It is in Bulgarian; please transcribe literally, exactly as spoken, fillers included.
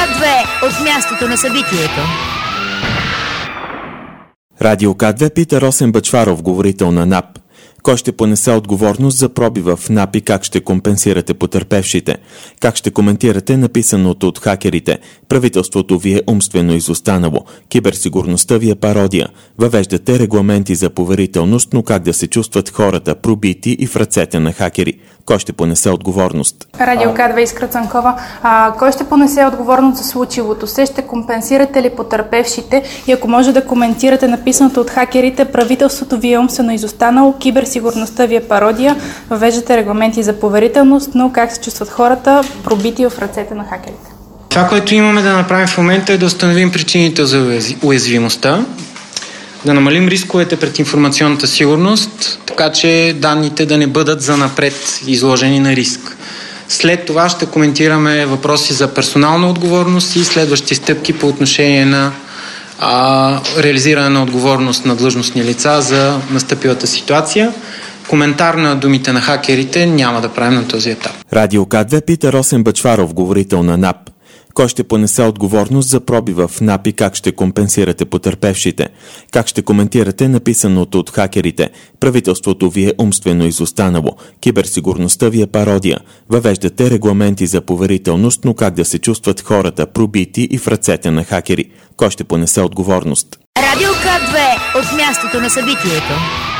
К две от мястото на събитието. Радио К две пита Росен Бъчваров, говорител на НАП. Кой ще понесе отговорност за пробива в НАП и как ще компенсирате потърпевшите? Как ще коментирате написаното от хакерите? Правителството ви е умствено изостанало. Киберсигурността ви е пародия. Въвеждате регламенти за поверителност, но как да се чувстват хората, пробити и в ръцете на хакери? Кой ще понесе отговорност? Радио К две, Искра Цанкова. А, кой ще понесе отговорност за случилото се? Ще компенсирате ли потърпевшите? И ако може да коментирате написаното от хакерите, правителството ви е умствено изостанало, киберсигурността ви е пародия, въвеждате регламенти за поверителност, но как се чувстват хората, пробити в ръцете на хакерите? Това, което имаме да направим в момента, е да установим причините за уязвимостта, да намалим рисковете пред информационната сигурност, така че данните да не бъдат занапред изложени на риск. След това ще коментираме въпроси за персонална отговорност и следващи стъпки по отношение на а, реализиране на отговорност на длъжностни лица за настъпилата ситуация. Коментар на думите на хакерите няма да правим на този етап. Радио К две пита Росен Бъчваров, говорител на НАП. Кой ще понесе отговорност за пробива в НАП и как ще компенсирате потърпевшите? Как ще коментирате написаното от хакерите? Правителството ви е умствено изостанало. Киберсигурността ви е пародия. Въвеждате регламенти за поверителност, но как да се чувстват хората, пробити и в ръцете на хакери? Кой ще понесе отговорност? Радио К две от мястото на събитието.